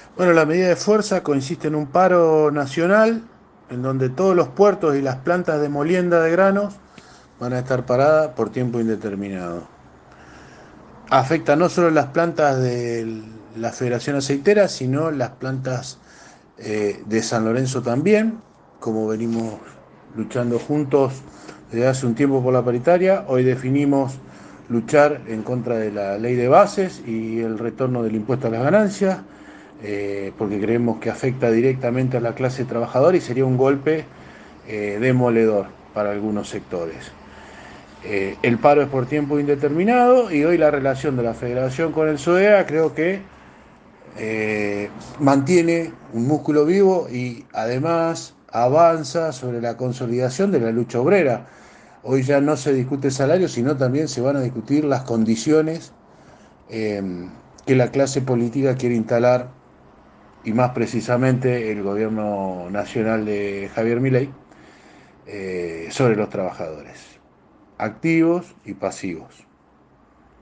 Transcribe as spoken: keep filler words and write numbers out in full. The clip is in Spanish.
Bueno, la medida de fuerza consiste en un paro nacional en donde todos los puertos y las plantas de molienda de granos van a estar paradas por tiempo indeterminado. Afecta no solo las plantas de la Federación Aceitera, sino las plantas eh, de San Lorenzo también, como venimos luchando juntos desde hace un tiempo por la paritaria. Hoy definimos luchar en contra de la ley de bases y el retorno del impuesto a las ganancias, eh, porque creemos que afecta directamente a la clase trabajadora y sería un golpe eh, demoledor para algunos sectores. Eh, el paro es por tiempo indeterminado y hoy la relación de la Federación con el SODEA creo que eh, mantiene un músculo vivo y además avanza sobre la consolidación de la lucha obrera. Hoy ya no se discute el salario, sino también se van a discutir las condiciones eh, que la clase política quiere instalar, y más precisamente el gobierno nacional de Javier Milei, eh, sobre los trabajadores, activos y pasivos.